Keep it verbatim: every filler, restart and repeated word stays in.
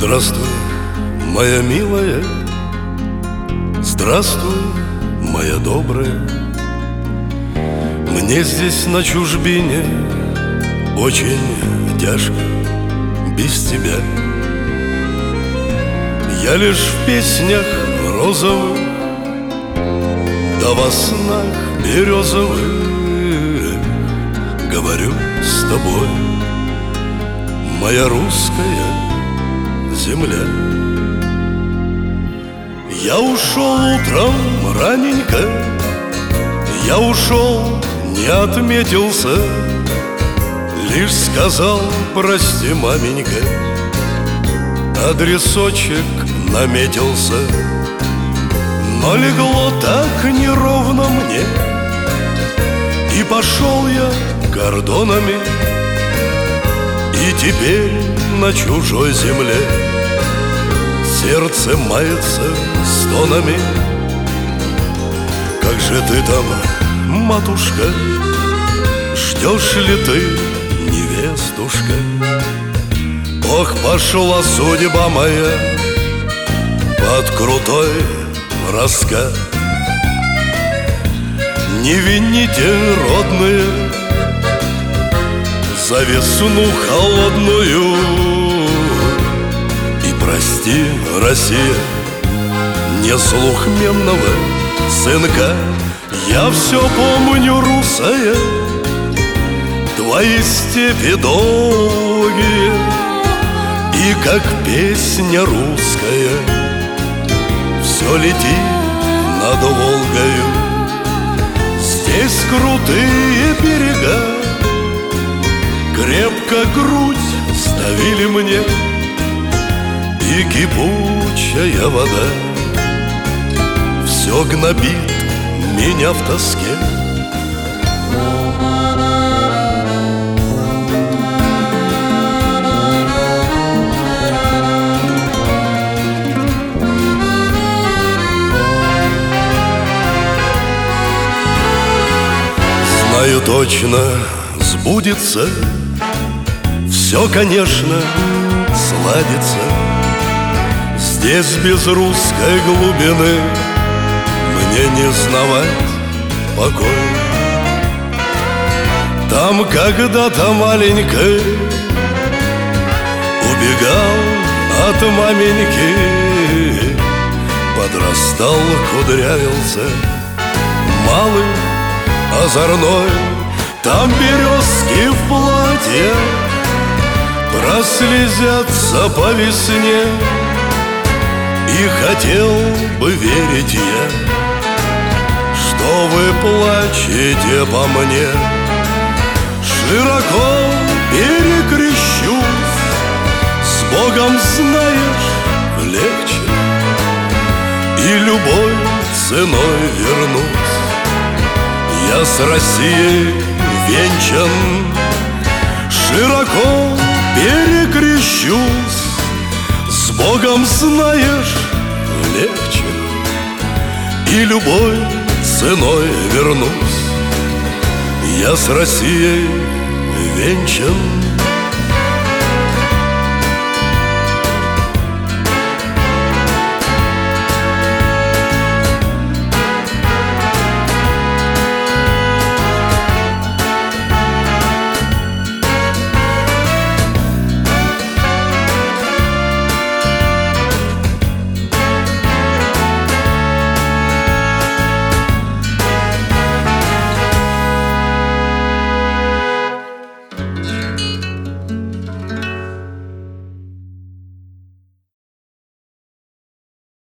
Здравствуй, моя милая, здравствуй, моя добрая. Мне здесь на чужбине очень тяжко без тебя. Я лишь в песнях розовых, да во снах березовых говорю с тобой, моя русская земля. Я ушел утром раненько, я ушел, не отметился, лишь сказал прости, маменька, адресочек наметился. Но легло так неровно мне, и пошел я кордонами, и теперь на чужой земле сердце мается стонами. Как же ты там, матушка, ждешь ли ты, невестушка? Ох, пошла судьба моя под крутой раскат. Не вините, родные, за весну холодную, и прости, Россия, не слух менного сынка. Я все помню, русая, твои степи долгие, и как песня русская все летит над Волгою. Здесь крутые берега, крепко грудь ставили мне, и кипучая вода все гнобит меня в тоске. Знаю точно, сбудется все, конечно, сладится. Здесь без русской глубины мне не знавать покой. Там когда-то маленькой убегал от маменьки, подрастал, кудрявился, малый, озорной. Там березки в платье прослезятся по весне, и хотел бы верить я, что вы плачете по мне. Широко перекрещусь, с Богом, знаешь, легче, и любой ценой вернусь. Я с Россией венчан, широко перекрещусь, с Богом, знаешь, легче, и любой ценой вернусь. Я с Россией венчан.